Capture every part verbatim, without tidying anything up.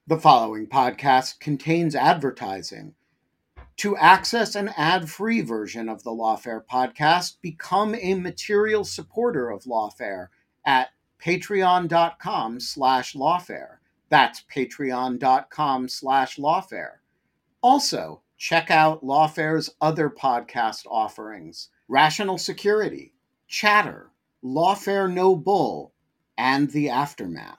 The following podcast contains advertising. To access an ad-free version of the Lawfare podcast, become a material supporter of Lawfare at patreon.com slash lawfare. That's patreon.com slash lawfare. Also, check out Lawfare's other podcast offerings: Rational Security, Chatter, Lawfare No Bull, and The Aftermath.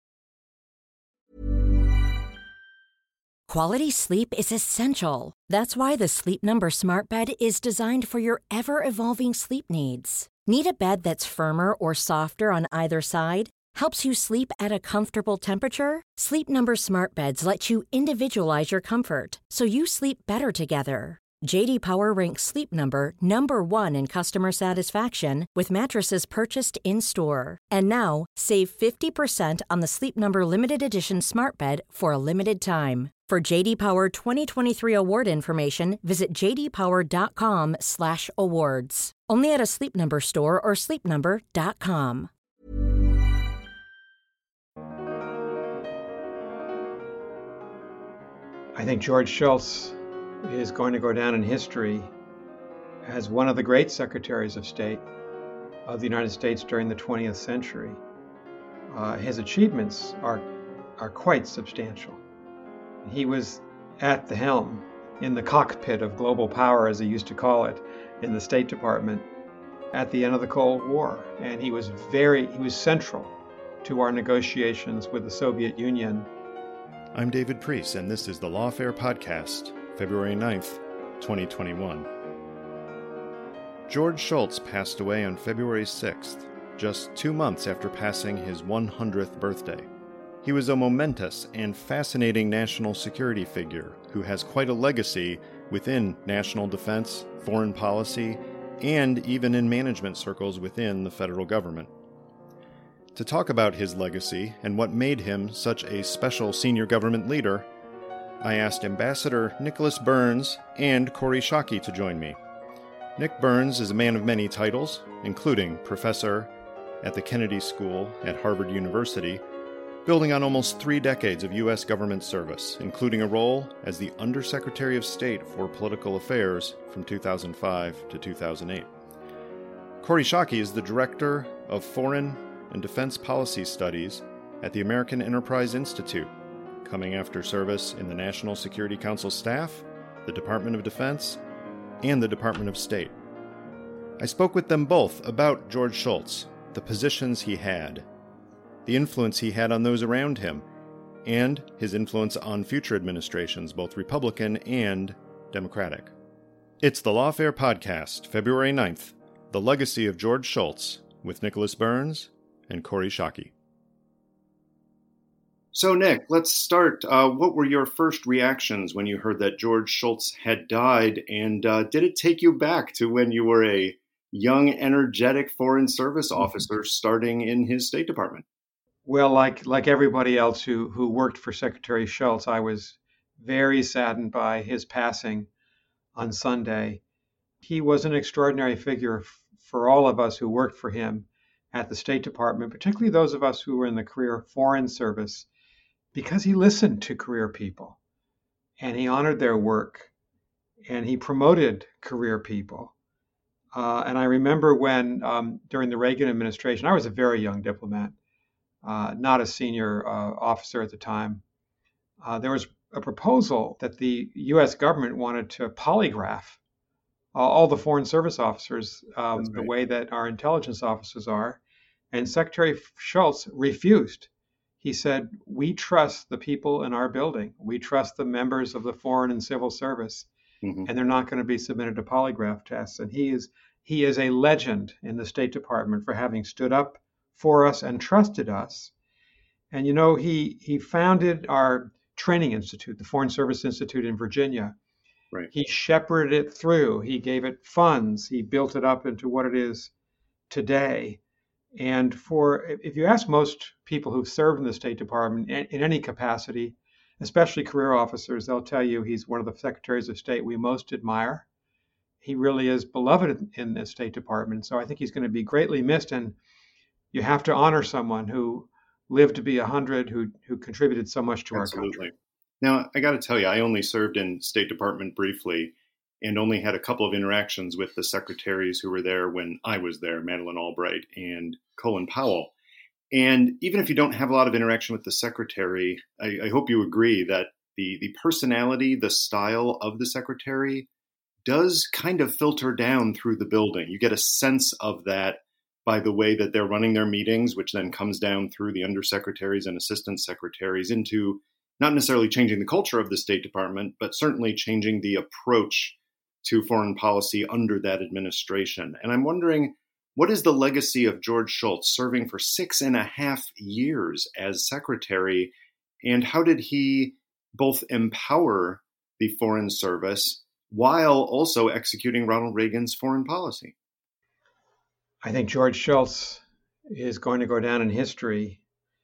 Quality sleep is essential. That's why the Sleep Number Smart Bed is designed for your ever-evolving sleep needs. Need a bed that's firmer or softer on either side? Helps you sleep at a comfortable temperature? Sleep Number Smart Beds let you individualize your comfort so you sleep better together. J D Power ranks Sleep Number number one in customer satisfaction with mattresses purchased in-store. And now, save fifty percent on the Sleep Number Limited Edition Smart Bed for a limited time. For J D Power twenty twenty-three award information, visit jdpower.com slash awards. Only at a Sleep Number store or sleep number dot com. I think George Shultz is going to go down in history as one of the great secretaries of state of the United States during the twentieth century. Uh, his achievements are, are quite substantial. He was at the helm, in the cockpit of global power, as he used to call it, in the State Department at the end of the Cold War. And he was very, he was central to our negotiations with the Soviet Union. I'm David Priest, and this is the Lawfare Podcast, February ninth, twenty twenty-one. George Shultz passed away on February sixth, just two months after passing his one hundredth birthday. He was a momentous and fascinating national security figure who has quite a legacy within national defense, foreign policy, and even in management circles within the federal government. To talk about his legacy and what made him such a special senior government leader, I asked Ambassador Nicholas Burns and Kori Schake to join me. Nick Burns is a man of many titles, including professor at the Kennedy School at Harvard University, building on almost three decades of U S government service, including a role as the Undersecretary of State for Political Affairs from two thousand five to two thousand eight. Kori Schake is the Director of Foreign and Defense Policy Studies at the American Enterprise Institute, coming after service in the National Security Council staff, the Department of Defense, and the Department of State. I spoke with them both about George Shultz, the positions he had, the influence he had on those around him, and his influence on future administrations, both Republican and Democratic. It's the Lawfare Podcast, February ninth, The Legacy of George Shultz, with Nicholas Burns and Kori Schake. So, Nick, let's start. Uh, what were your first reactions when you heard that George Shultz had died? And uh, did it take you back to when you were a young, energetic Foreign Service officer starting in his State Department? Well, like like everybody else who, who worked for Secretary Shultz, I was very saddened by his passing on Sunday. He was an extraordinary figure f- for all of us who worked for him at the State Department, particularly those of us who were in the career Foreign Service, because he listened to career people and he honored their work and he promoted career people. Uh, and I remember when, um, during the Reagan administration, I was a very young diplomat, uh, not a senior uh, officer at the time. Uh, there was a proposal that the U S government wanted to polygraph uh, all the Foreign Service officers um, That's right. the way that our intelligence officers are. And Secretary Shultz refused. He said, we trust the people in our building. We trust the members of the Foreign and Civil Service, Mm-hmm. and they're not going to be submitted to polygraph tests. And he is he is a legend in the State Department for having stood up for us and trusted us. And, you know, he he founded our training institute, the Foreign Service Institute in Virginia. Right. He shepherded it through. He gave it funds. He built it up into what it is today. And for if you ask most people who've served in the State Department in, in any capacity, especially career officers, they'll tell you he's one of the secretaries of state we most admire. He really is beloved in the State Department. So I think he's going to be greatly missed. And you have to honor someone who lived to be one hundred, who who contributed so much to Absolutely. our country. Now, I got to tell you, I only served in State Department briefly and only had a couple of interactions with the secretaries who were there when I was there, Madeleine Albright and Colin Powell. And even if you don't have a lot of interaction with the secretary, I, I hope you agree that the, the personality, the style of the secretary does kind of filter down through the building. You get a sense of that by the way that they're running their meetings, which then comes down through the undersecretaries and assistant secretaries into not necessarily changing the culture of the State Department, but certainly changing the approach to foreign policy under that administration. And I'm wondering, what is the legacy of George Shultz serving for six and a half years as secretary? And how did he both empower the Foreign Service while also executing Ronald Reagan's foreign policy? I think George Shultz is going to go down in history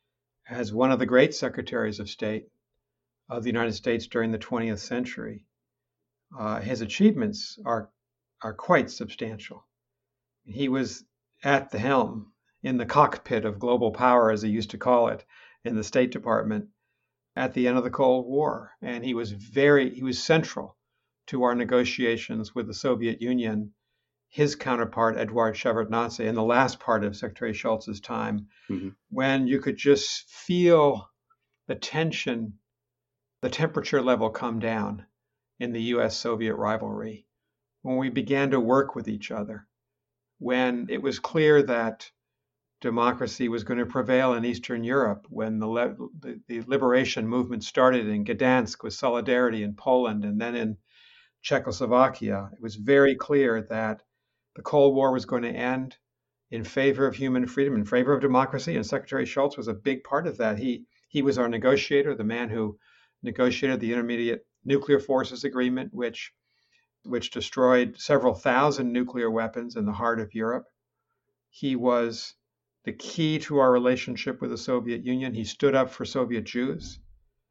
as one of the great secretaries of state of the United States during the twentieth century. Uh, his achievements are are quite substantial. He was at the helm, in the cockpit of global power, as he used to call it, in the State Department at the end of the Cold War, and he was very he was central to our negotiations with the Soviet Union. His counterpart, Eduard Shevardnadze, in the last part of Secretary Shultz's time, mm-hmm. when you could just feel the tension, the temperature level come down in the U S Soviet rivalry, when we began to work with each other, when it was clear that democracy was going to prevail in Eastern Europe, when the, le- the, the liberation movement started in Gdansk with Solidarity in Poland and then in Czechoslovakia. It was very clear that the Cold War was going to end in favor of human freedom, in favor of democracy, and Secretary Shultz was a big part of that. He he was our negotiator, the man who negotiated the Intermediate Nuclear Forces Agreement, which which destroyed several thousand nuclear weapons in the heart of Europe. He was the key to our relationship with the Soviet Union. He stood up for Soviet Jews.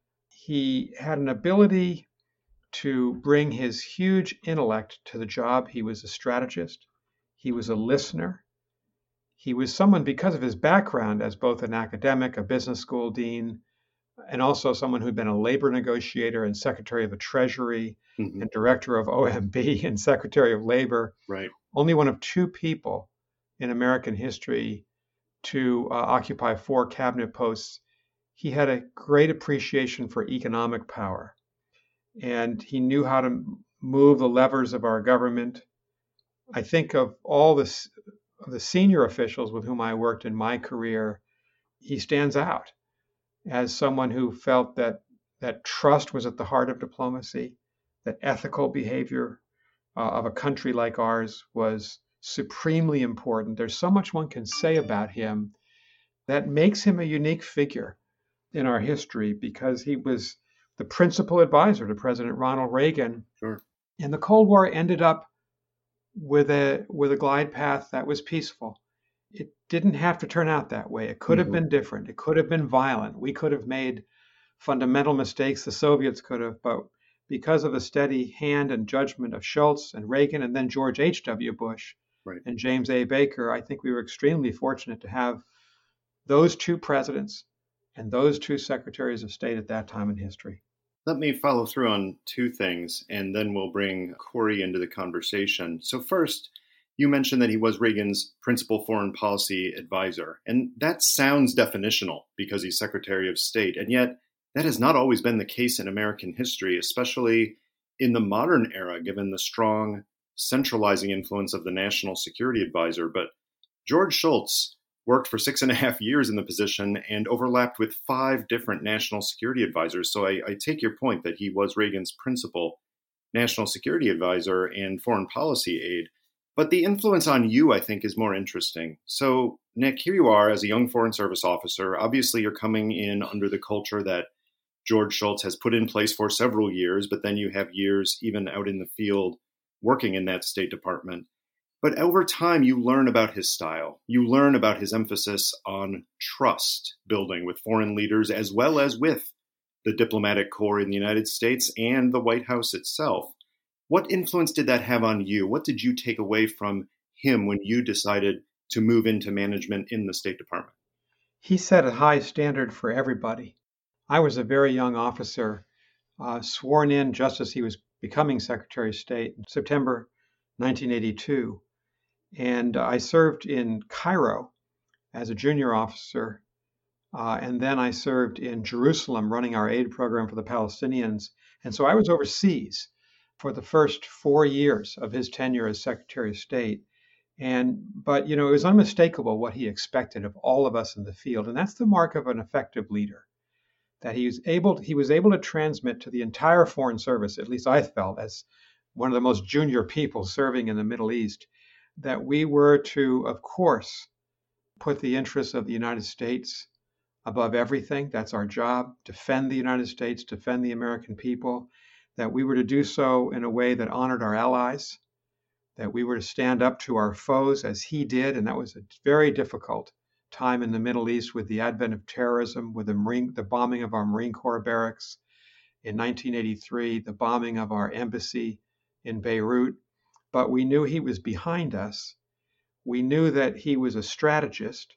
He had an ability to bring his huge intellect to the job. He was a strategist. He was a listener. He was someone, because of his background as both an academic, a business school dean, and also someone who'd been a labor negotiator and Secretary of the Treasury mm-hmm. and Director of O M B and Secretary of Labor. Right. Only one of two people in American history to uh, occupy four cabinet posts. He had a great appreciation for economic power, and he knew how to move the levers of our government. I think of all the, of the senior officials with whom I worked in my career, he stands out as someone who felt that that trust was at the heart of diplomacy, that ethical behavior uh, of a country like ours was supremely important. There's so much one can say about him that makes him a unique figure in our history, because he was the principal advisor to President Ronald Reagan. Sure. And the Cold War ended up with a with a glide path that was peaceful. It didn't have to turn out that way. It could have mm-hmm. been different. It could have been violent. We could have made fundamental mistakes. The Soviets could have, but because of the steady hand and judgment of Shultz and Reagan and then George H W. Bush right. and James A. Baker, I think we were extremely fortunate to have those two presidents and those two secretaries of state at that time in history. Let me follow through on two things, and then we'll bring Corey into the conversation. So first, you mentioned that he was Reagan's principal foreign policy advisor, and that sounds definitional because he's Secretary of State, and yet that has not always been the case in American history, especially in the modern era, given the strong centralizing influence of the National Security Advisor. But George Shultz worked for six and a half years in the position and overlapped with five different national security advisors. So I, I take your point that he was Reagan's principal national security advisor and foreign policy aide. But the influence on you, I think, is more interesting. So, Nick, here you are as a young Foreign Service officer. Obviously, you're coming in under the culture that George Shultz has put in place for several years, but then you have years even out in the field working in that State Department. But over time, you learn about his style. You learn about his emphasis on trust building with foreign leaders, as well as with the diplomatic corps in the United States and the White House itself. What influence did that have on you? What did you take away from him when you decided to move into management in the State Department? he set a high standard for everybody. I was a very young officer, uh, sworn in just as he was becoming Secretary of State in September nineteen eighty-two. And I served in Cairo as a junior officer. Uh, and then I served in Jerusalem running our aid program for the Palestinians. And so I was overseas for the first four years of his tenure as Secretary of State. And but you know, it was unmistakable what he expected of all of us in the field. And that's the mark of an effective leader, that he was able to, he was able to transmit to the entire Foreign Service, at least I felt as one of the most junior people serving in the Middle East, that we were to, of course, put the interests of the United States above everything. That's our job, defend the United States, defend the American people, that we were to do so in a way that honored our allies, that we were to stand up to our foes as he did. And that was a very difficult time in the Middle East with the advent of terrorism, with the, Marine, the bombing of our Marine Corps barracks in nineteen eighty-three, the bombing of our embassy in Beirut. But we knew he was behind us. We knew that he was a strategist.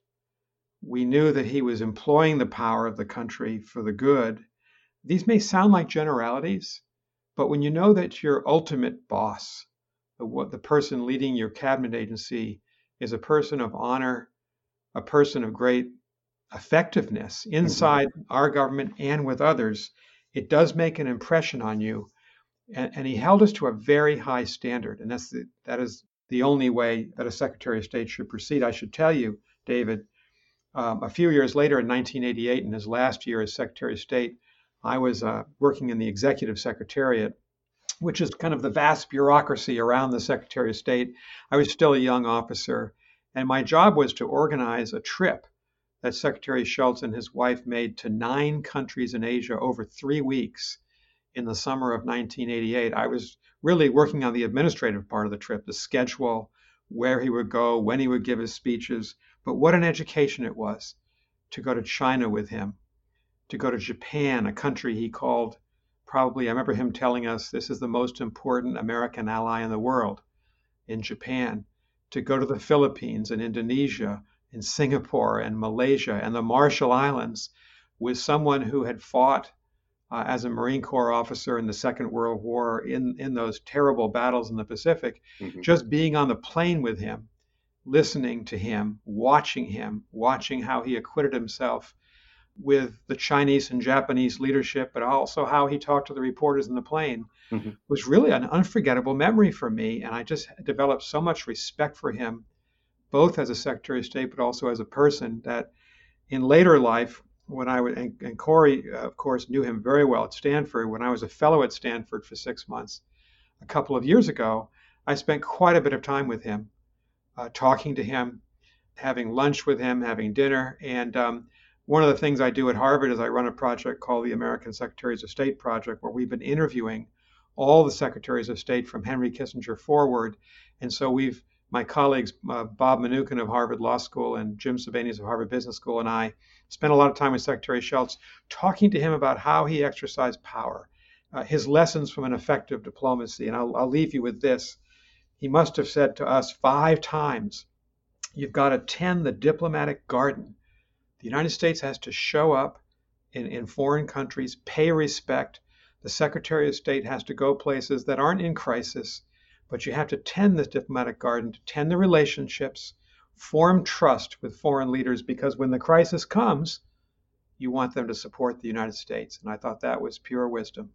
We knew that he was employing the power of the country for the good. These may sound like generalities, but when you know that your ultimate boss, the, what the person leading your cabinet agency, is a person of honor, a person of great effectiveness inside our government and with others, it does make an impression on you. And, and he held us to a very high standard. And that's the, that is the only way that a Secretary of State should proceed. I should tell you, David, um, a few years later in nineteen eighty-eight, in his last year as Secretary of State, I was uh, working in the Executive Secretariat, which is kind of the vast bureaucracy around the Secretary of State. I was still a young officer, and my job was to organize a trip that Secretary Shultz and his wife made to nine countries in Asia over three weeks in the summer of nineteen eighty-eight. I was really working on the administrative part of the trip, the schedule, where he would go, when he would give his speeches. But what an education it was to go to China with him, to go to Japan, a country he called probably, I remember him telling us, this is the most important American ally in the world, in Japan, to go to the Philippines and Indonesia and Singapore and Malaysia and the Marshall Islands with someone who had fought uh, as a Marine Corps officer in the Second World War in, in those terrible battles in the Pacific. Mm-hmm. Just being on the plane with him, listening to him, watching him, watching how he acquitted himself with the Chinese and Japanese leadership, but also how he talked to the reporters in the plane, mm-hmm. was really an unforgettable memory for me. And I just developed so much respect for him, both as a Secretary of State, but also as a person, that in later life, when I was, and, and Corey, uh, of course, knew him very well at Stanford. When I was a fellow at Stanford for six months, a couple of years ago, I spent quite a bit of time with him, uh, talking to him, having lunch with him, having dinner. And um, one of the things I do at Harvard is I run a project called the American Secretaries of State Project, where we've been interviewing all the Secretaries of State from Henry Kissinger forward. And so we've, my colleagues, uh, Bob Mnookin of Harvard Law School and Jim Sebenius of Harvard Business School, and I spent a lot of time with Secretary Shultz talking to him about how he exercised power, uh, his lessons from an effective diplomacy. And I'll, I'll leave you with this. He must have said to us five times, you've got to tend the diplomatic garden. The United States has to show up in, in foreign countries, pay respect. The Secretary of State has to go places that aren't in crisis, but you have to tend this diplomatic garden, to tend the relationships, form trust with foreign leaders, because when the crisis comes, you want them to support the United States. And I thought that was pure wisdom.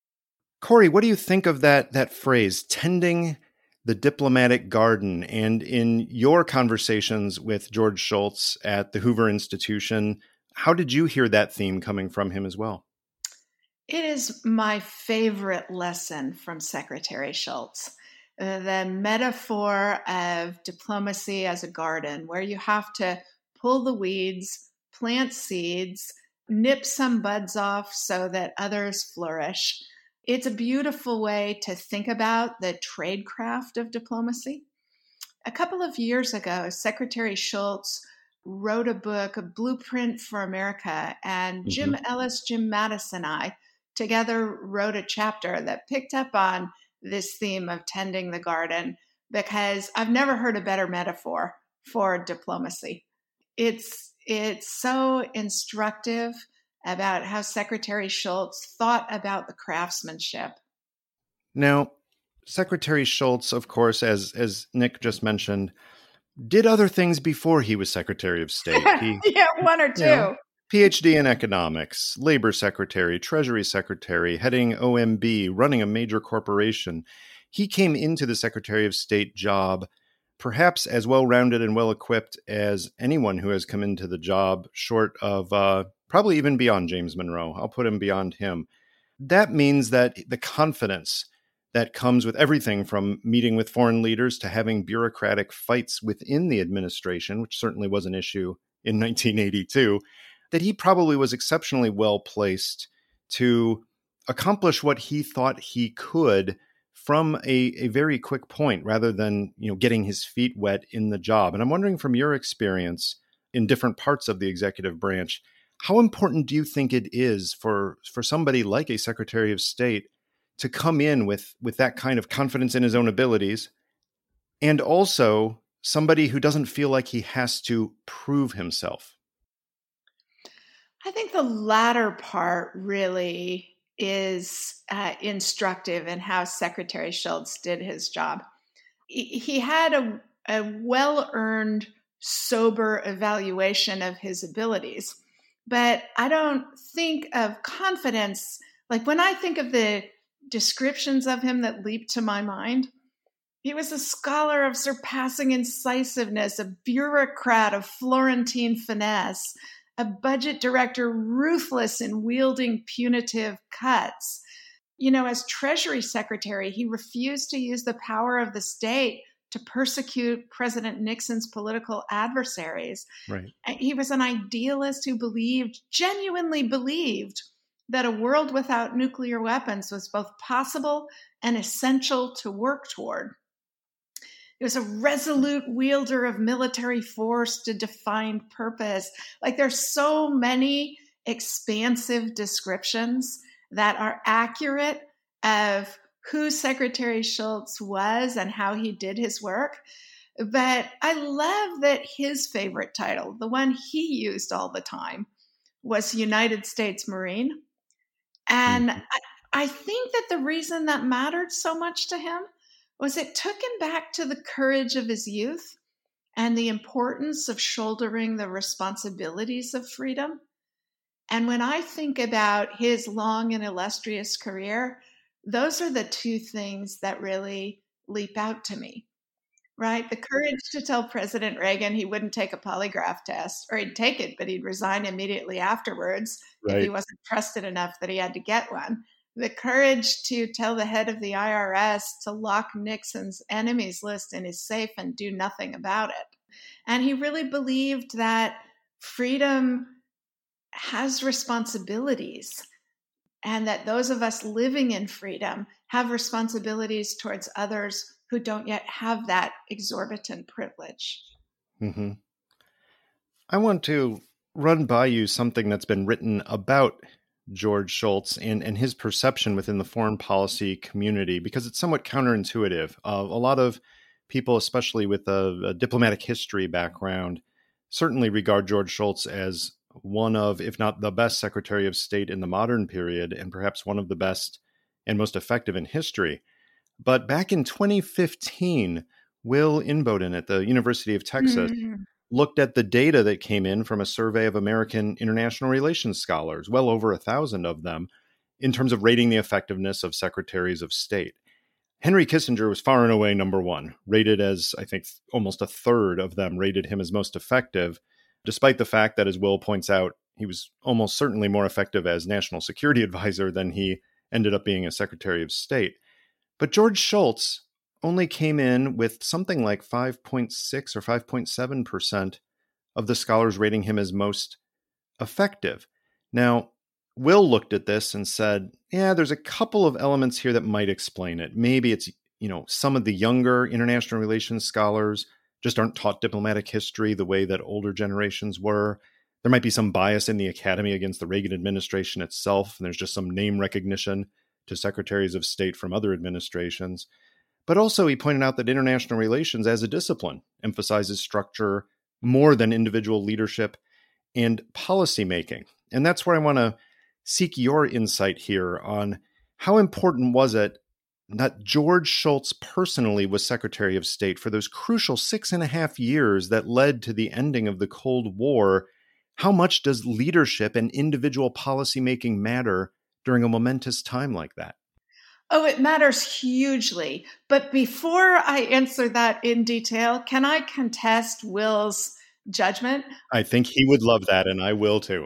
Corey, what do you think of that, that phrase, tending the diplomatic garden? And in your conversations with George Shultz at the Hoover Institution, how did you hear that theme coming from him as well? It is my favorite lesson from Secretary Shultz. The metaphor of diplomacy as a garden, where you have to pull the weeds, plant seeds, nip some buds off so that others flourish. It's a beautiful way to think about the tradecraft of diplomacy. A couple of years ago, Secretary Shultz wrote a book, A Blueprint for America, and Jim mm-hmm. Ellis, Jim Mattis, and I together wrote a chapter that picked up on this theme of tending the garden, because I've never heard a better metaphor for diplomacy. It's it's so instructive about how Secretary Shultz thought about the craftsmanship. Now, Secretary Shultz, of course, as as Nick just mentioned, did other things before he was Secretary of State. He, yeah, one or two. You know, P H D in economics, labor secretary, treasury secretary, heading O M B, running a major corporation. He came into the Secretary of State job perhaps as well-rounded and well-equipped as anyone who has come into the job, short of uh, probably even beyond James Monroe. I'll put him beyond him. That means that the confidence that comes with everything from meeting with foreign leaders to having bureaucratic fights within the administration, which certainly was an issue in nineteen eighty-two, that he probably was exceptionally well-placed to accomplish what he thought he could from a, a very quick point, rather than, you know, getting his feet wet in the job. And I'm wondering, from your experience in different parts of the executive branch, how important do you think it is for, for somebody like a Secretary of State to come in with, with that kind of confidence in his own abilities, and also somebody who doesn't feel like he has to prove himself? I think the latter part really is uh, instructive in how Secretary Shultz did his job. He had a, a well-earned, sober evaluation of his abilities, but I don't think of confidence. Like, when I think of the descriptions of him that leap to my mind, he was a scholar of surpassing incisiveness, a bureaucrat of Florentine finesse, a budget director ruthless in wielding punitive cuts. You know, as Treasury Secretary, he refused to use the power of the state to persecute President Nixon's political adversaries. Right. He was an idealist who believed, genuinely believed, that a world without nuclear weapons was both possible and essential to work toward. He was a resolute wielder of military force to define purpose. Like, there's so many expansive descriptions that are accurate of who Secretary Shultz was and how he did his work. But I love that his favorite title, the one he used all the time, was United States Marine. And I, I think that the reason that mattered so much to him was it took him back to the courage of his youth and the importance of shouldering the responsibilities of freedom. And when I think about his long and illustrious career, those are the two things that really leap out to me, right? The courage to tell President Reagan he wouldn't take a polygraph test, or he'd take it, but he'd resign immediately afterwards Right. if he wasn't trusted enough that he had to get one. The courage to tell the head of the I R S to lock Nixon's enemies list in his safe and do nothing about it. And he really believed that freedom has responsibilities, and that those of us living in freedom have responsibilities towards others who don't yet have that exorbitant privilege. Mm-hmm. I want to run by you something that's been written about George Shultz and, and his perception within the foreign policy community, because it's somewhat counterintuitive. Uh, a lot of people, especially with a, a diplomatic history background, certainly regard George Shultz as one of, if not the best Secretary of State in the modern period, and perhaps one of the best and most effective in history. But back in twenty fifteen, Will Inboden at the University of Texas mm-hmm. looked at the data that came in from a survey of American international relations scholars, well over a thousand of them, in terms of rating the effectiveness of secretaries of state. Henry Kissinger was far and away number one, rated as, I think, almost a third of them rated him as most effective, despite the fact that, as Will points out, he was almost certainly more effective as national security advisor than he ended up being as Secretary of State. But George Shultz only came in with something like five point six or five point seven percent of the scholars rating him as most effective. Now, Will looked at this and said, yeah, there's a couple of elements here that might explain it. Maybe it's, you know, some of the younger international relations scholars just aren't taught diplomatic history the way that older generations were. There might be some bias in the academy against the Reagan administration itself, and there's just some name recognition to secretaries of state from other administrations. But also, he pointed out that international relations as a discipline emphasizes structure more than individual leadership, and policymaking. And that's where I want to seek your insight here on how important was it that George Shultz personally was Secretary of State for those crucial six and a half years that led to the ending of the Cold War. How much does leadership and individual policymaking matter during a momentous time like that? Oh, it matters hugely. But before I answer that in detail, can I contest Will's judgment? I think he would love that, and I will too.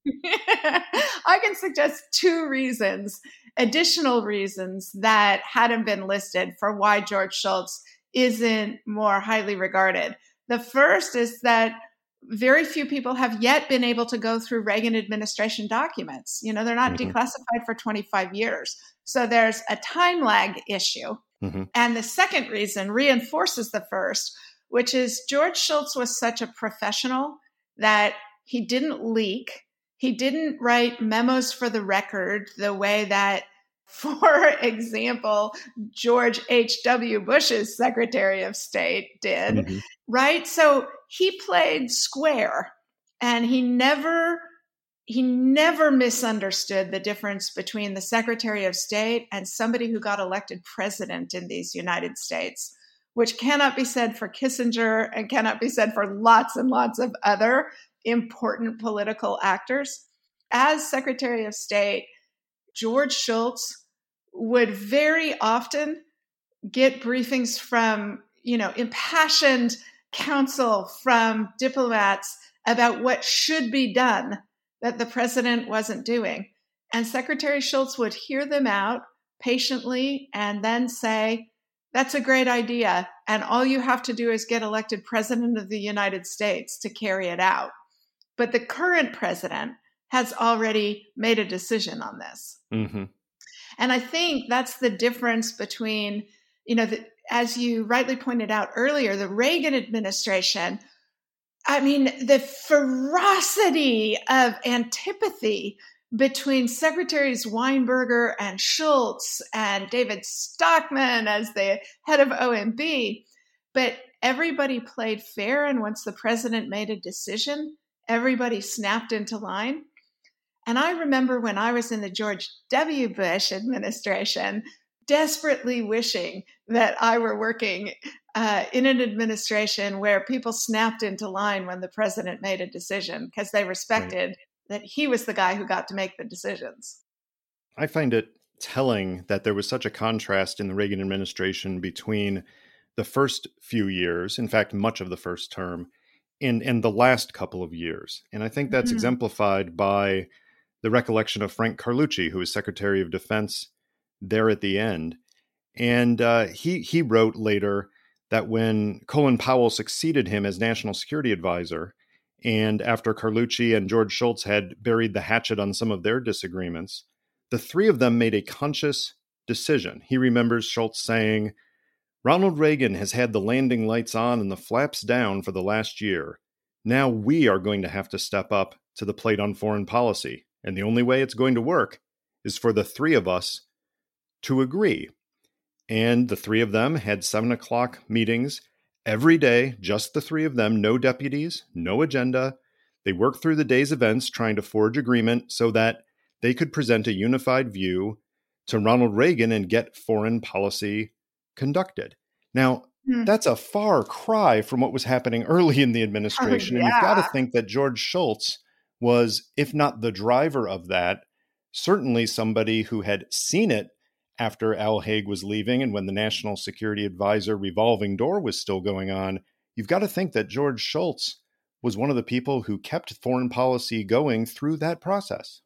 I can suggest two reasons, additional reasons that hadn't been listed for why George Shultz isn't more highly regarded. The first is that very few people have yet been able to go through Reagan administration documents. You know, they're not mm-hmm. declassified for twenty-five years. So there's a time lag issue. Mm-hmm. And the second reason reinforces the first, which is George Shultz was such a professional that he didn't leak. He didn't write memos for the record the way that, for example, George H W. Bush's Secretary of State did, mm-hmm. right? So he played square, and he never he never misunderstood the difference between the Secretary of State and somebody who got elected president in these United States, which cannot be said for Kissinger and cannot be said for lots and lots of other important political actors. As Secretary of State, George Shultz would very often get briefings from, you know, impassioned counsel from diplomats about what should be done that the president wasn't doing. And Secretary Shultz would hear them out patiently and then say, that's a great idea. And all you have to do is get elected president of the United States to carry it out. But the current president has already made a decision on this. Mm-hmm. And I think that's the difference between, you know, the, as you rightly pointed out earlier, the Reagan administration, I mean, the ferocity of antipathy between Secretaries Weinberger and Shultz and David Stockman as the head of O M B. But everybody played fair. And once the president made a decision, everybody snapped into line. And I remember when I was in the George W. Bush administration, desperately wishing that I were working uh, in an administration where people snapped into line when the president made a decision because they respected right. that he was the guy who got to make the decisions. I find it telling that there was such a contrast in the Reagan administration between the first few years, in fact, much of the first term, and, and the last couple of years. And I think that's mm-hmm. exemplified by the recollection of Frank Carlucci, who was Secretary of Defense there at the end. And uh, he he wrote later that when Colin Powell succeeded him as National Security Advisor, and after Carlucci and George Shultz had buried the hatchet on some of their disagreements, the three of them made a conscious decision. He remembers Shultz saying, "Ronald Reagan has had the landing lights on and the flaps down for the last year. Now we are going to have to step up to the plate on foreign policy. And the only way it's going to work is for the three of us to agree." And the three of them had seven o'clock meetings every day, just the three of them, no deputies, no agenda. They worked through the day's events trying to forge agreement so that they could present a unified view to Ronald Reagan and get foreign policy conducted. Now, hmm. that's a far cry from what was happening early in the administration. Oh, yeah. And you've got to think that George Shultz was, if not the driver of that, certainly somebody who had seen it after Al Haig was leaving and when the National Security Advisor revolving door was still going on. You've got to think that George Shultz was one of the people who kept foreign policy going through that process.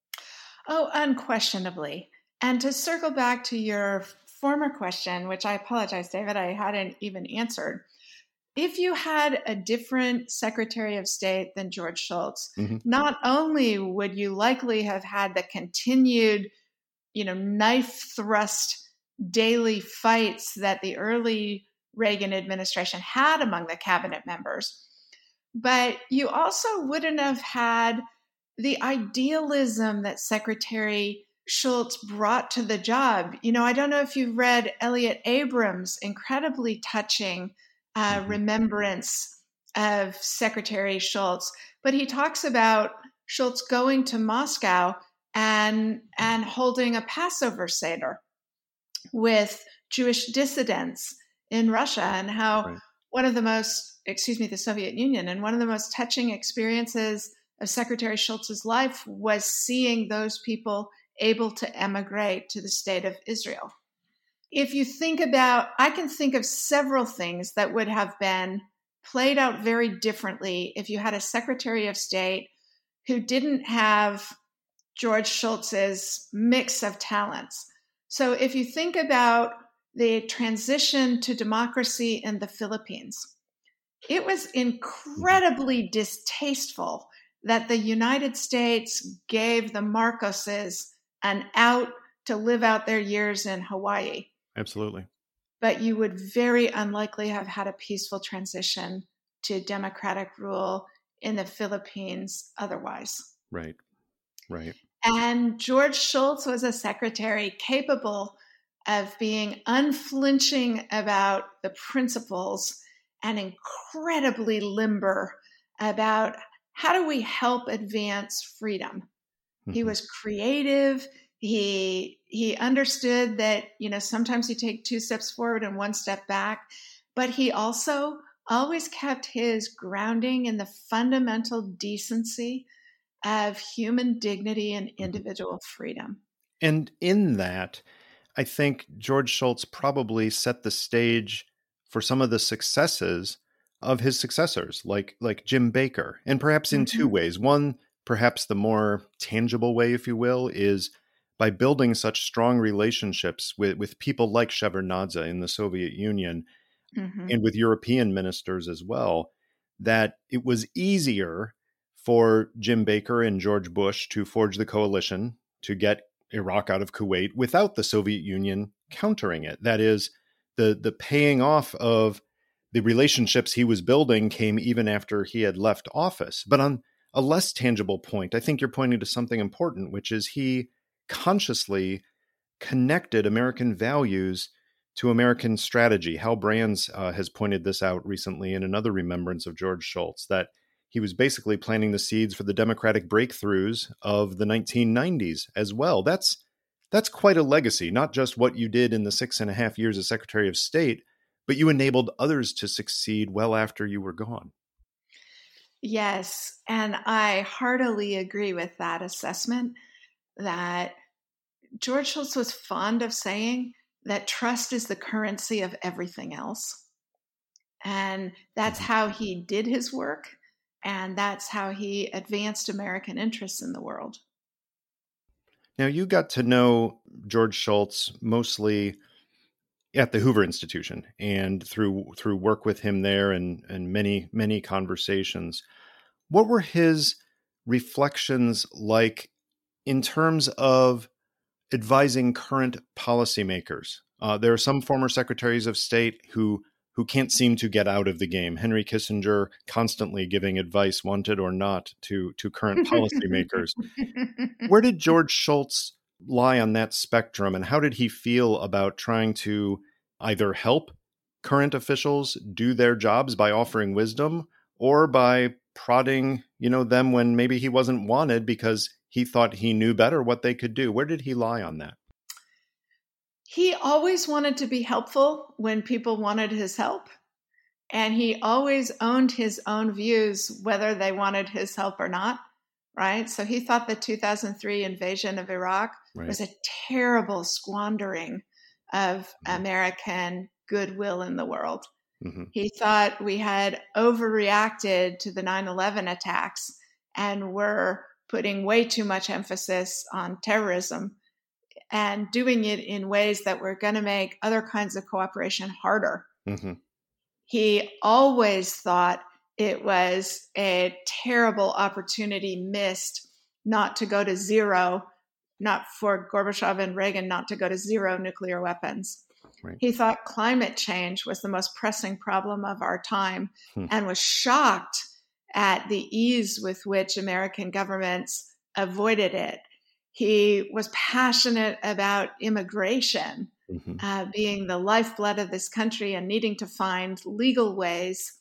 Oh, unquestionably. And to circle back to your former question, which I apologize, David, I hadn't even answered. If you had a different Secretary of State than George Shultz, mm-hmm. not only would you likely have had the continued, you know, knife thrust daily fights that the early Reagan administration had among the cabinet members, but you also wouldn't have had the idealism that Secretary Shultz brought to the job. You know, I don't know if you've read Elliott Abrams' incredibly touching Uh, remembrance of Secretary Shultz, but he talks about Shultz going to Moscow and, and holding a Passover Seder with Jewish dissidents in Russia, and how right. one of the most, excuse me, the Soviet Union, and one of the most touching experiences of Secretary Shultz's life was seeing those people able to emigrate to the state of Israel. If you think about, I can think of several things that would have been played out very differently if you had a Secretary of State who didn't have George Shultz's mix of talents. So if you think about the transition to democracy in the Philippines, it was incredibly distasteful that the United States gave the Marcoses an out to live out their years in Hawaii. Absolutely. But you would very unlikely have had a peaceful transition to democratic rule in the Philippines otherwise. Right, right. And George Shultz was a secretary capable of being unflinching about the principles and incredibly limber about how do we help advance freedom. Mm-hmm. He was creative. He he understood that, you know, sometimes you take two steps forward and one step back, but he also always kept his grounding in the fundamental decency of human dignity and individual freedom. And in that, I think George Shultz probably set the stage for some of the successes of his successors, like like Jim Baker, and perhaps in mm-hmm. two ways. One, perhaps the more tangible way, if you will, is by building such strong relationships with, with people like Shevardnadze in the Soviet Union mm-hmm. and with European ministers as well, that it was easier for Jim Baker and George Bush to forge the coalition to get Iraq out of Kuwait without the Soviet Union countering it. That is, the the paying off of the relationships he was building came even after he had left office. But on a less tangible point, I think you're pointing to something important, which is he consciously connected American values to American strategy. Hal Brands uh, has pointed this out recently in another remembrance of George Shultz, that he was basically planting the seeds for the democratic breakthroughs of the nineteen nineties as well. That's that's quite a legacy, not just what you did in the six and a half years as Secretary of State, but you enabled others to succeed well after you were gone. Yes, and I heartily agree with that assessment, that George Shultz was fond of saying that trust is the currency of everything else. And that's how he did his work, and that's how he advanced American interests in the world. Now, you got to know George Shultz mostly at the Hoover Institution and through through work with him there and, and many, many conversations. What were his reflections like in terms of advising current policymakers? Uh, there are some former secretaries of state who who can't seem to get out of the game. Henry Kissinger constantly giving advice, wanted or not, to, to current policymakers. Where did George Shultz lie on that spectrum, and how did he feel about trying to either help current officials do their jobs by offering wisdom, or by prodding, you know, them when maybe he wasn't wanted because he thought he knew better what they could do? Where did he lie on that? He always wanted to be helpful when people wanted his help. And he always owned his own views, whether they wanted his help or not, right? So he thought the two thousand three invasion of Iraq right. was a terrible squandering of mm-hmm. American goodwill in the world. Mm-hmm. He thought we had overreacted to the nine eleven attacks and were putting way too much emphasis on terrorism and doing it in ways that were going to make other kinds of cooperation harder. Mm-hmm. He always thought it was a terrible opportunity missed not to go to zero, not for Gorbachev and Reagan not to go to zero nuclear weapons. Right. He thought climate change was the most pressing problem of our time hmm. and was shocked at the ease with which American governments avoided it. He was passionate about immigration mm-hmm. uh, being the lifeblood of this country and needing to find legal ways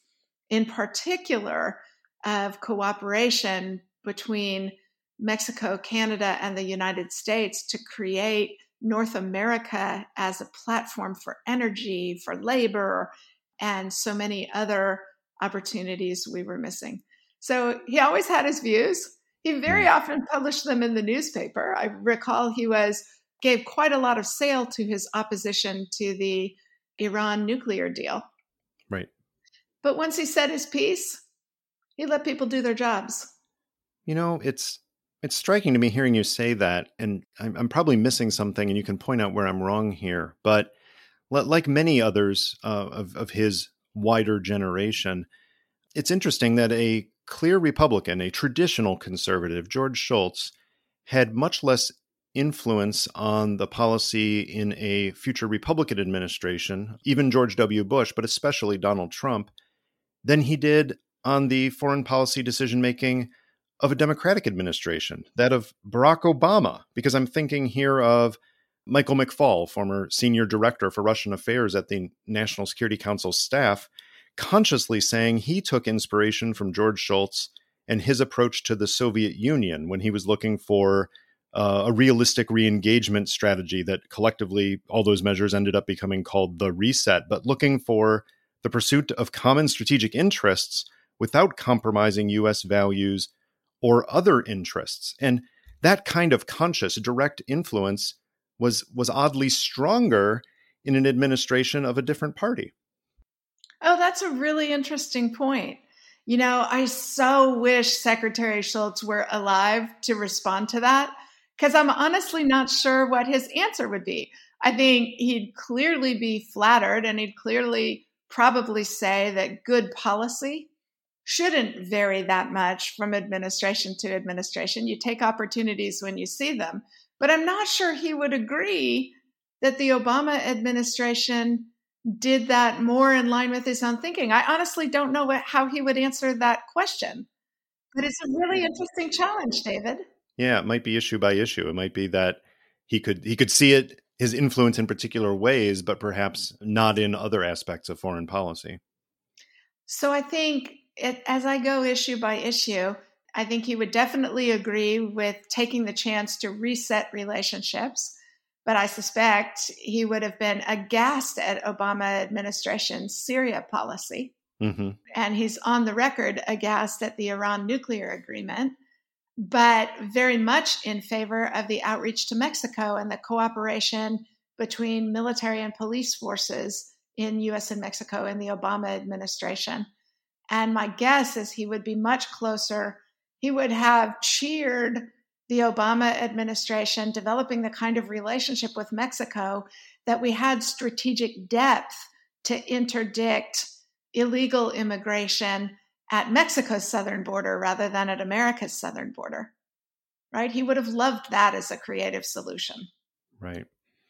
in particular of cooperation between Mexico, Canada, and the United States to create North America as a platform for energy, for labor, and so many other opportunities we were missing. So he always had his views. He very often published them in the newspaper. I recall he was gave quite a lot of sail to his opposition to the Iran nuclear deal. Right. But once he said his piece, he let people do their jobs. You know, it's it's striking to me hearing you say that, and I'm, I'm probably missing something, and you can point out where I'm wrong here. But like many others uh, of, of his wider generation, it's interesting that a clear Republican, a traditional conservative, George Shultz, had much less influence on the policy in a future Republican administration, even George W. Bush, but especially Donald Trump, than he did on the foreign policy decision-making of a Democratic administration, that of Barack Obama, because I'm thinking here of Michael McFaul, former senior director for Russian affairs at the National Security Council staff, consciously saying he took inspiration from George Shultz and his approach to the Soviet Union when he was looking for uh, a realistic re-engagement strategy that collectively all those measures ended up becoming called the Reset, but looking for the pursuit of common strategic interests without compromising U S values or other interests. And that kind of conscious, direct influence was was oddly stronger in an administration of a different party. Oh, that's a really interesting point. You know, I so wish Secretary Shultz were alive to respond to that, because I'm honestly not sure what his answer would be. I think he'd clearly be flattered, and he'd clearly probably say that good policy shouldn't vary that much from administration to administration. You take opportunities when you see them. But I'm not sure he would agree that the Obama administration did that more in line with his own thinking. I honestly don't know what, how he would answer that question. But it's a really interesting challenge, David. Yeah, it might be issue by issue. It might be that he could he could see it, his influence in particular ways, but perhaps not in other aspects of foreign policy. So I think it, as I go issue by issue, I think he would definitely agree with taking the chance to reset relationships. But I suspect he would have been aghast at Obama administration's Syria policy. Mm-hmm. And he's on the record aghast at the Iran nuclear agreement, but very much in favor of the outreach to Mexico and the cooperation between military and police forces in U S and Mexico in the Obama administration. And my guess is he would be much closer. He would have cheered the Obama administration developing the kind of relationship with Mexico that we had strategic depth to interdict illegal immigration at Mexico's southern border rather than at America's southern border, right? He would have loved that as a creative solution. Right.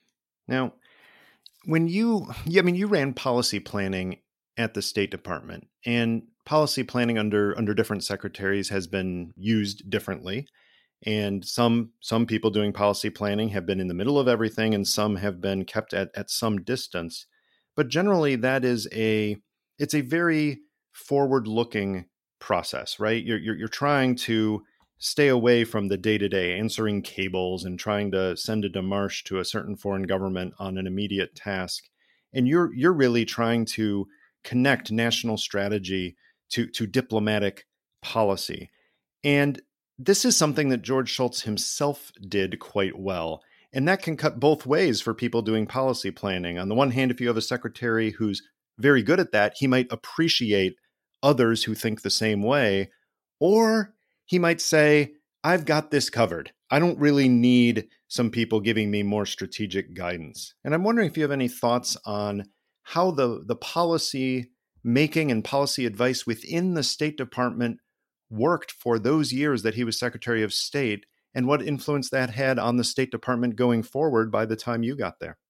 Now, when you, yeah, I mean, you ran policy planning at the State Department, and policy planning under under different secretaries has been used differently. And some some people doing policy planning have been in the middle of everything, and some have been kept at, at some distance. But generally, that is a it's a very forward-looking process, right? You're you're, you're trying to stay away from the day-to-day, answering cables and trying to send a démarche to a certain foreign government on an immediate task. And you're you're really trying to connect national strategy to to diplomatic policy. And this is something that George Shultz himself did quite well. And that can cut both ways for people doing policy planning. On the one hand, if you have a secretary who's very good at that, he might appreciate others who think the same way. Or he might say, I've got this covered. I don't really need some people giving me more strategic guidance. And I'm wondering if you have any thoughts on how the, the policy making and policy advice within the State Department worked for those years that he was Secretary of State, and what influence that had on the State Department going forward by the time you got there.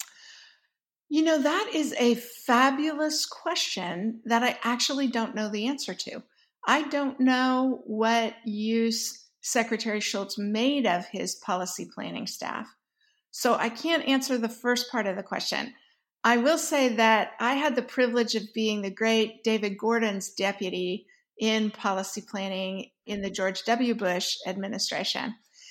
You know, that is a fabulous question that I actually don't know the answer to. I don't know what use Secretary Shultz made of his policy planning staff. So I can't answer the first part of the question. I will say that I had the privilege of being the great David Gordon's deputy in policy planning in the George W. Bush administration.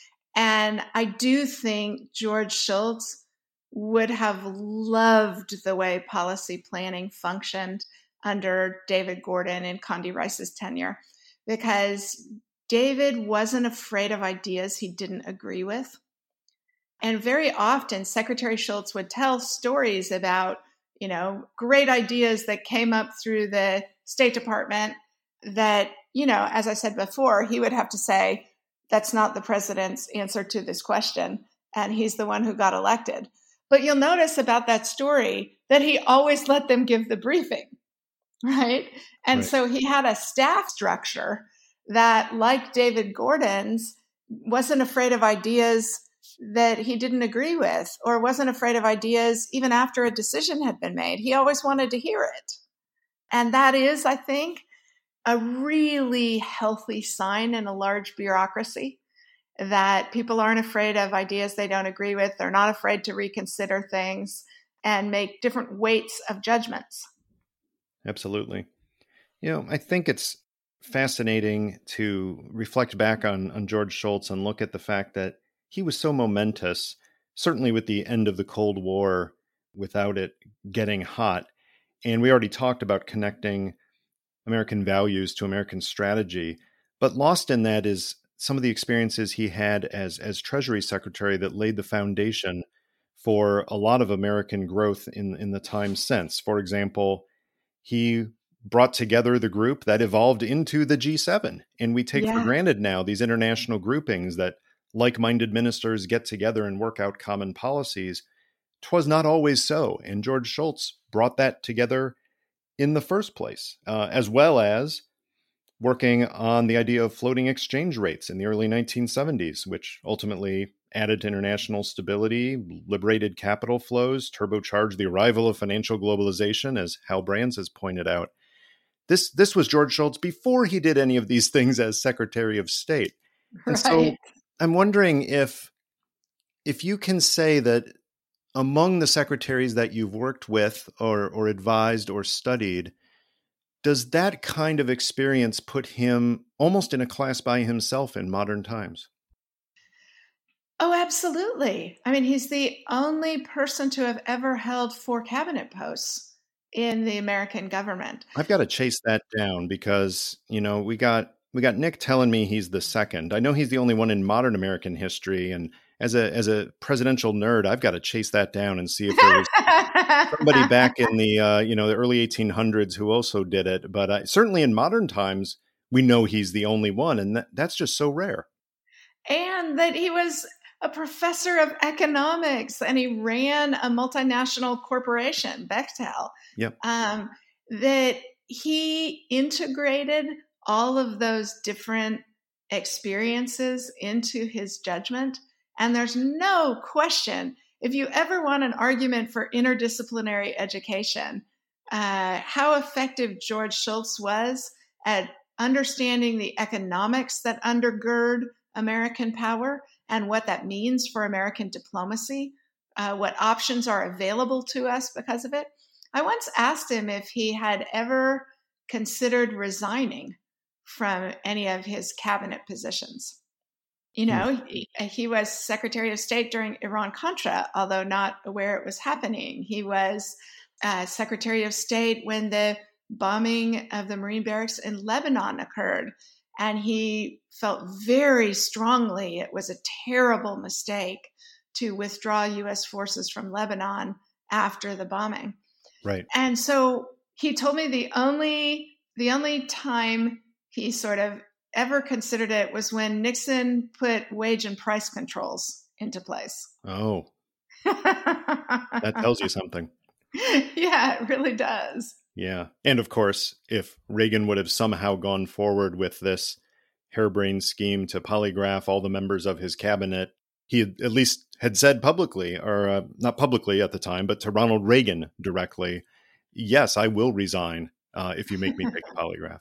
And I do think George Shultz would have loved the way policy planning functioned under David Gordon and Condi Rice's tenure, because David wasn't afraid of ideas he didn't agree with. And very often, Secretary Shultz would tell stories about, you know, great ideas that came up through the State Department that, you know, as I said before, he would have to say, that's not the president's answer to this question. And he's the one who got elected. But you'll notice about that story that he always let them give the briefing, right? And Right. so he had a staff structure that, like David Gordon's, wasn't afraid of ideas that he didn't agree with, or wasn't afraid of ideas even after a decision had been made. He always wanted to hear it. And that is, I think, a really healthy sign in a large bureaucracy, that people aren't afraid of ideas they don't agree with. They're not afraid to reconsider things and make different weights of judgments. Absolutely. You know, I think it's fascinating to reflect back on, on George Shultz and look at the fact that he was so momentous, certainly with the end of the Cold War, without it getting hot. And we already talked about connecting American values to American strategy, but lost in that is some of the experiences he had as, as Treasury Secretary that laid the foundation for a lot of American growth in, in the time since. For example, he brought together the group that evolved into the G seven. And we take Yeah. for granted now these international groupings that like-minded ministers get together and work out common policies. 'Twas not always so. And George Shultz brought that together in the first place, uh, as well as working on the idea of floating exchange rates in the early nineteen seventies, which ultimately added to international stability, liberated capital flows, turbocharged the arrival of financial globalization, as Hal Brands has pointed out. This, this was George Shultz before he did any of these things as Secretary of State. And Right. so I'm wondering if, if you can say that among the secretaries that you've worked with or, or advised or studied, does that kind of experience put him almost in a class by himself in modern times? Oh, absolutely. I mean, he's the only person to have ever held four cabinet posts in the American government. I've got to chase that down because, you know, we got we got Nick telling me he's the second. I know he's the only one in modern American history, and as a as a presidential nerd, I've got to chase that down and see if there was somebody back in the uh, you know the early eighteen hundreds who also did it. But uh, certainly in modern times, we know he's the only one, and that, that's just so rare. And that he was a professor of economics, and he ran a multinational corporation, Bechtel. Yep. Um, that he integrated all of those different experiences into his judgment. And there's no question, if you ever want an argument for interdisciplinary education, uh, how effective George Shultz was at understanding the economics that undergird American power and what that means for American diplomacy, uh, what options are available to us because of it. I once asked him if he had ever considered resigning from any of his cabinet positions. You know, hmm. he, he was Secretary of State during Iran-Contra, although not aware it was happening. He was uh, Secretary of State when the bombing of the Marine barracks in Lebanon occurred. And he felt very strongly it was a terrible mistake to withdraw U S forces from Lebanon after the bombing. Right. And so he told me the only the only time he sort of ever considered it was when Nixon put wage and price controls into place. Oh, that tells you something. Yeah, it really does. Yeah. And of course, if Reagan would have somehow gone forward with this harebrained scheme to polygraph all the members of his cabinet, he had, at least had said publicly, or uh, not publicly at the time, but to Ronald Reagan directly, yes, I will resign uh, if you make me take a polygraph.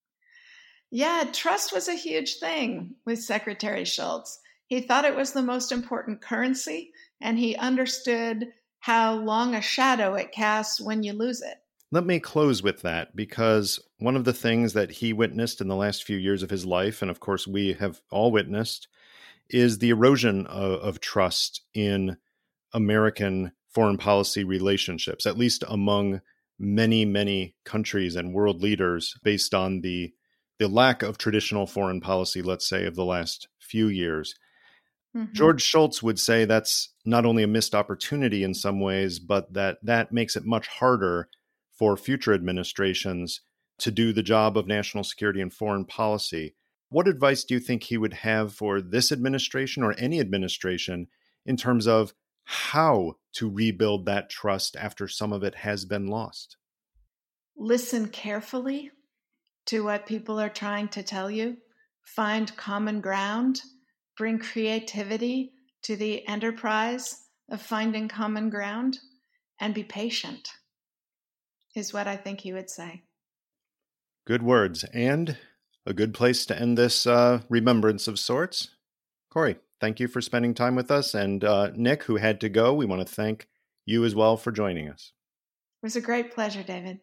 Yeah, trust was a huge thing with Secretary Shultz. He thought it was the most important currency, and he understood how long a shadow it casts when you lose it. Let me close with that, because one of the things that he witnessed in the last few years of his life, and of course we have all witnessed, is the erosion of, of trust in American foreign policy relationships, at least among many, many countries and world leaders, based on the, the lack of traditional foreign policy, let's say, of the last few years. Mm-hmm. George Shultz would say that's not only a missed opportunity in some ways, but that that makes it much harder for future administrations to do the job of national security and foreign policy. What advice do you think he would have for this administration or any administration in terms of how to rebuild that trust after some of it has been lost? Listen carefully to what people are trying to tell you. Find common ground. Bring creativity to the enterprise of finding common ground. And be patient, is what I think he would say. Good words, and a good place to end this uh, remembrance of sorts. Corey, thank you for spending time with us. And uh, Nick, who had to go, we want to thank you as well for joining us. It was a great pleasure, David.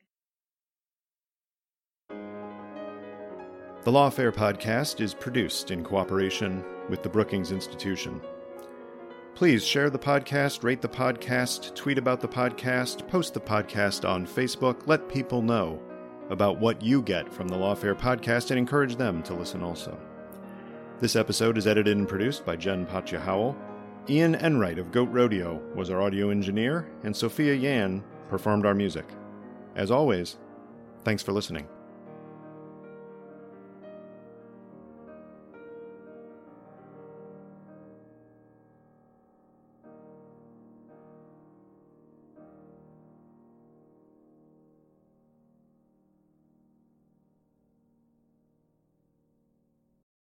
The Lawfare Podcast is produced in cooperation with the Brookings Institution. Please share the podcast, rate the podcast, tweet about the podcast, post the podcast on Facebook, let people know about what you get from the Lawfare Podcast, and encourage them to listen also. This episode is edited and produced by Jen Patja-Howell. Ian Enright of Goat Rodeo was our audio engineer, and Sophia Yan performed our music. As always, thanks for listening.